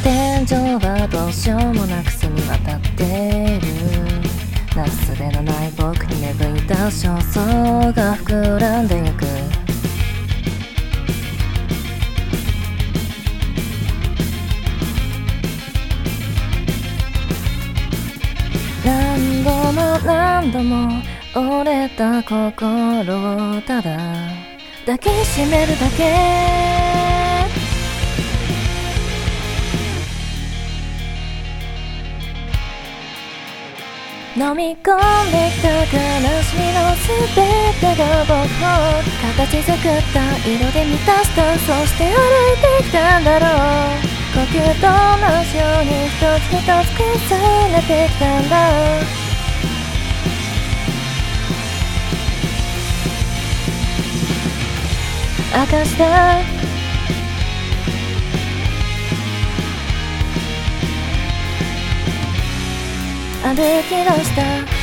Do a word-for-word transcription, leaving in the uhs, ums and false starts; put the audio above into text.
天井はどうしようもなく澄み渡ってる。なすすべのない僕に芽吹いた焦燥が膨らんでゆく。何度も何度も折れた心をただ抱きしめるだけ。飲み込んできた悲しみの全てが僕を形作った色で満たした。そして歩いてきたんだろう。呼吸と同じように一つ一つ重ねてきたんだ。明かした歩き出した